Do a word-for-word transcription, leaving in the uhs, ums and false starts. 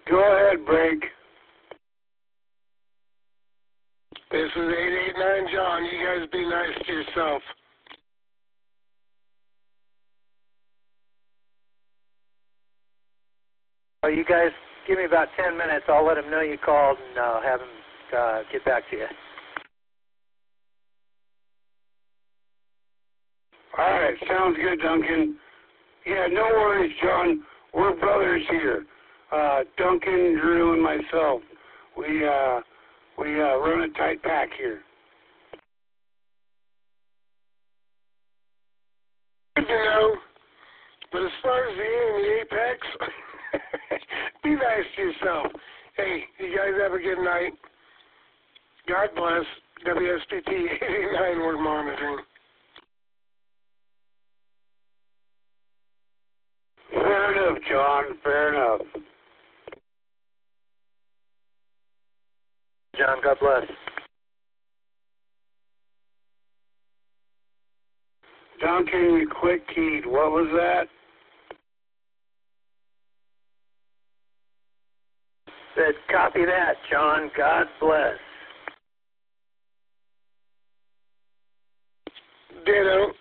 Go ahead, break. This is eight eight nine John. You guys be nice to yourself. Oh, you guys give me about ten minutes. I'll let him know you called, and I'll have him uh, get back to you. All right, sounds good, Duncan. Yeah, no worries, John. We're brothers here. Uh, Duncan, Drew, and myself. We uh, we uh, run a tight pack here. Good to know. But as far as the aim and the apex, be nice to yourself. Hey, you guys have a good night. God bless. W S P T eight eight nine, we're monitoring. Fair enough, John. Fair enough. John, God bless. Duncan, you quick keyed. What was that? Said, copy that, John. God bless. Ditto.